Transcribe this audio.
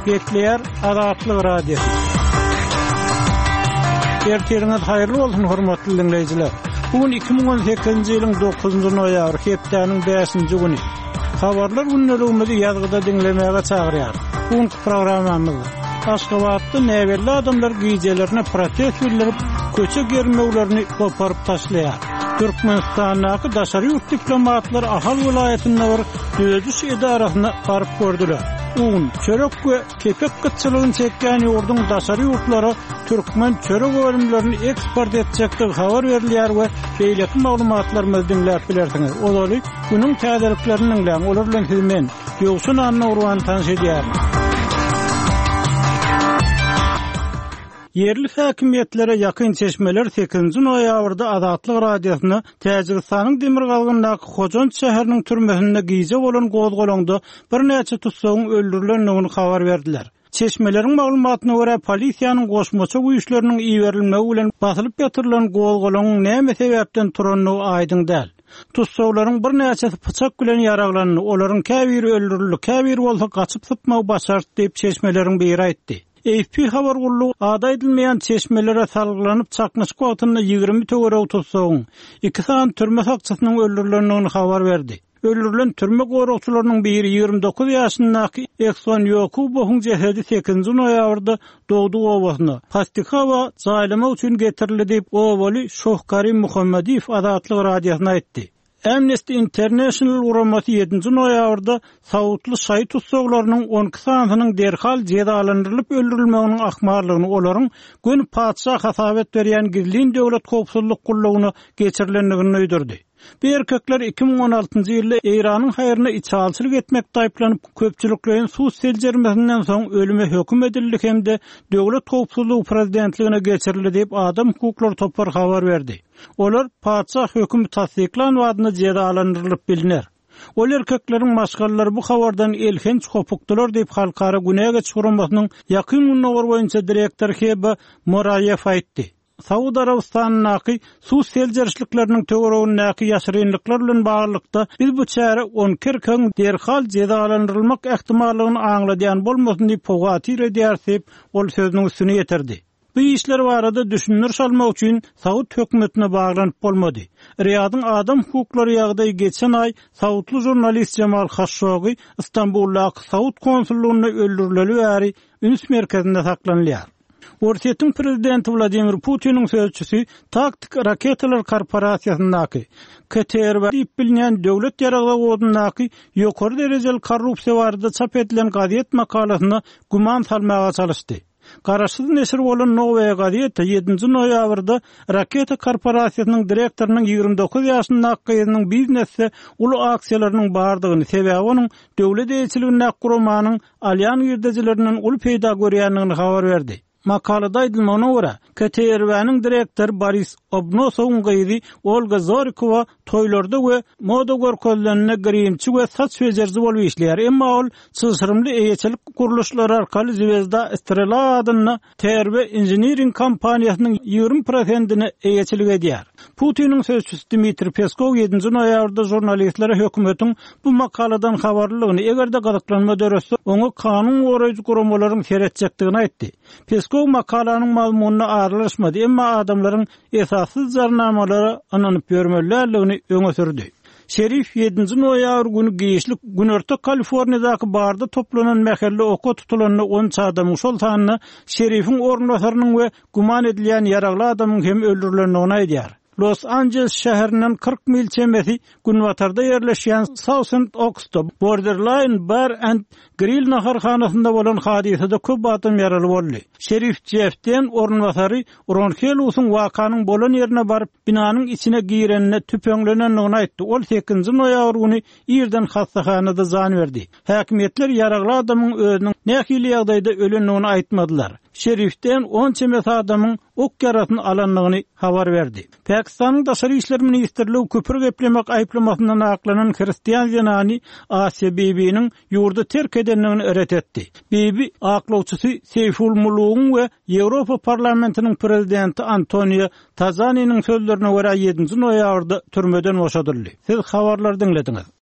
Bekleyer Azatlyk Radiosu. Erteriniz hayırlı olsun hormatly dinleyijiler. Bugün 2018-nji ýylyň 9-njy noýabr, hepdeniň 5-nji güni. Habarlar günneligimizi ýazgyda dinlemäge çagyrýar. Bugün programmamyz Aşgabatda näberli adamlar giýjelerine protest bildirip, köçe germeglerini koparyp taşlaýar. Türkmenistandaky daşary ýurt diplomatlar Ahal vilayatyna bir döwüş edarasyna baryp gördüler. Çörek we kepek gıtçylygyny çekýän ýurdun daşary ýurtlary Türkmen çörek bölümlerini eksport etjekdir habar berilýär we beýleki maglumatlar dinläp bilersiňiz. Olaly günüň täzeliklerini dinläň, olar bilen hizmen ýogsun anna urwan tanış edýär. Yerli häkimiýetlere ýakyn çeşmeler 8-nji noýabrda Azatlyk Radiosyna Täjikistanyň Demirgalgyndaky Hojon şäheriniň türmesinde giýje bolan gozgolanda bir näçe tutsagyň öldürilendigini habar berdiler. Çeşmeleriň maglumatyna görä polisiýanyň goşmaça güýçleriniň iýerilmegi bilen basylyp ýatyrylan gozgolanyň näme sebäpden turanyny aýdyň däl. Tutsaglaryň bir näçesi pyçak bilen ýaraglandy, olaryň käbiri öldürildi, käbiri bolsa gaçyp sypmagy başardy diýip çeşmeleriň biri aýtdy. AFP habar gullugy ada edilmeýän çeşmelere salgylanyp çakmyşyk wagtynda 20 töwereg tutsagyň 2 saat türme sakçysynyň öldürilendigini habar berdi. Öldürilen türme gorukçylarynyň biri 29 ýaşyndaky Ekson Yokubowyň cehedi 8-nji noýabrda dogdy owasyna plastikawa jaýlama üçin getirildi diýip owaly Şohkarim Muhammediýew Azatlyk Radiosyna aýtdy. Amnesty International uramasy 7-nji noýabrda Sawutly şaý tutsaglarynyň 12 sanynyň derhal jezalandyrylyp öldürilmeginiň ahmarlygyny, olaryň gün padşah hasabet berýän gizlin döwlet howpsuzlyk gullugyny geçirilendigini öýdürdi. Bu erkekler 2016-njy ýylda Eýranyň haýryna içalçylyk etmekde aýplanyp köpçüliklerin suw seljermesinden soň ölüme höküm edildi hemde döwlet howpsuzlygy prezidentligine geçirildi diýip adam hukuklary topar habar berdi. Olar padşah hökümi tasdiklan wadyna jezalandyrylyp biliner. Ol erkekleriň maşgallary bu habardan elhenç hopukdylar diýip halkara günäge çykurmasynyň ýakyn günler boýunça direktor Heba Morayev aýtdy. Saudi Arabistanyň suw seljerçilikleriniň töweregindäki ýaşyrynlyklar bilen baglykda biz bu çäre 10 kerkeň derhal jezalandyrylmak ähtimallygyny aňladýan bolmasyn diýip pogatyr edýär, ol sözüniň üstüne ýetirdi. Bu işler barada düşünür salmak üçin Saud hökümetine baglanyp bolmady. Riyadyň adam hukuklary ýagdaý geçen ay Saudly jurnalist Cemal Khashoggi Istanbuldaky Saud konsullugyna öldürileli bäri üns merkezinde saklanýar. Orsiýetiň prezidenti Vladimir Putiniň sözçüsi Taktik Raketalar Korporasiýasyndaky KTR diýip bilinýän döwlet ýaraglagy ýokary derejeli korrupsiýa barada çap edilen gaziet makalasyna guman salmaga çalışdy. Garaşsyz neşir bolan Novaya gazeta 7-nji noýabrda Raketa Korporasiýasynyň direktorynyň 29 ýaşyndaky gyzynyň biznesde uly aksiýalarynyň bardygyny, sebäbi onuň döwlet eýçiligine gurmanyň alýan ýerdejileriniň uly peýda görýändigini habar berdi. Makalada aýdylmagyna görä, KTRW'niň direktor Boris Obnosowyň gyzy Olga Zorikova toýlarda we moda görkezlerine girimçi we saç fejerji bolup işleýär. Emma ol çysyrymly eýçilik guruluşlary arkaly Zvezda Strela adyna TRW Engineering kompaniýasynyň 20%-ni eýçilik edýär. Putiniň sözçüsü Dmitri Peskov 7-nji noýabrda jurnalistlere hökümetiň bu makaladan habarlygyny, egerde gazaklanma döresi oňa kanun goraýjy gurumalaryň seretjekdigini aýtdy. Peskov makalanyň mazmununa aralaşmady, emma adamlaryň esassyz jarnamalary ananyp bermelerligini öňe sürdi. Şerif 7-nji noýabr güni giýişlik Günorta Kaliforniýadaky barda toplanan mähelle oka tutulanyny 10 adamyň şol sanyny şerifiň ornbasarynyň we guman edilýän ýaragly adamyň hem öldürilendigini aýdýar. Los Angeles şäherinden 40 mil çembesi Günwatarda yerleşýän Southend Ox'ta Borderline Bar and Grill naharhanasynda bolan hadisede köp adam ýaraly boldy. Şerif Jeff'den ornbasary Ronkelus'un wakanyň bolan ýerine baryp binanyň içine girenine tüpeňlenendigini aýtdy. Ol 8-nji noýabr güni ýerden hastahanada jan berdi. Häkimetler ýaragly adamyň özüniň nähili ýagdaýda ölendigini aýtmadylar. Şerifden 10 çemes adamyň ok yarasyny alanlygyny habar berdi. Pakistanyň daşary işler ministrligi köpür geplemek aýplamasyndan aklanan Hristiýan zenany Asiya Bibi'niň ýurdu terk edenligini öret etdi. Bibi aklawçysy Seyful Mulugyň we Ýewropa parlamentiniň prezidenti Antonio Tajani'niň sözlerine görä 7-nji noýabrda türmeden boşadyldy. Siz habarlary dinlediňiz.